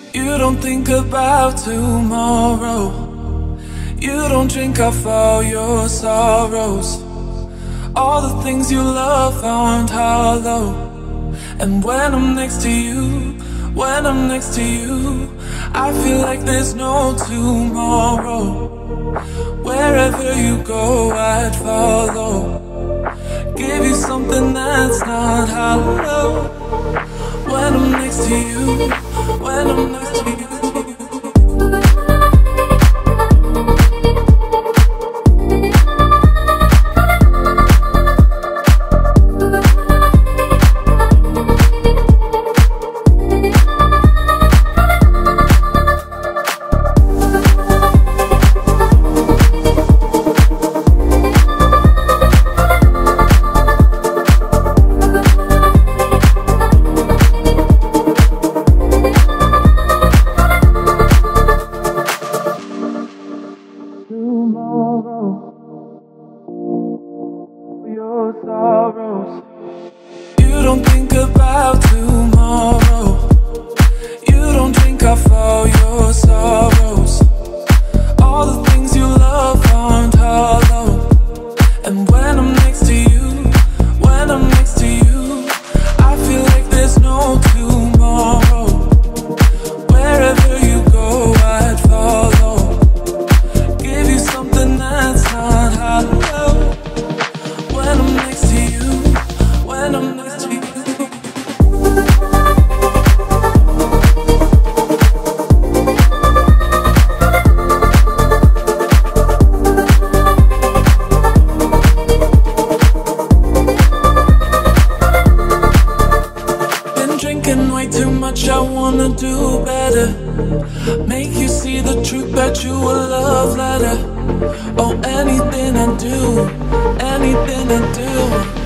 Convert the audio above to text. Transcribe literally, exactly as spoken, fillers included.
You don't think about tomorrow. You don't drink off all your sorrows. All the things you love aren't hollow. And when I'm next to you, when I'm next to you, I feel like there's no tomorrow. Wherever you go, I'd follow. Give you something that's not hollow. When I'm next to you, when I'm next to you. Your sorrows. You don't think about tomorrow. You don't drink off all your sorrows. All the things you love aren't hollow. And when I'm next to you, when I'm next to you, I feel like there's no tomorrow. Wherever you go, I'd follow. Give you something that's not hollow. When I'm next to you, when I'm next to you. Been drinking way too much, I wanna do better. Make you see the truth, bet you a love letter. Oh, anything I do, anything I do.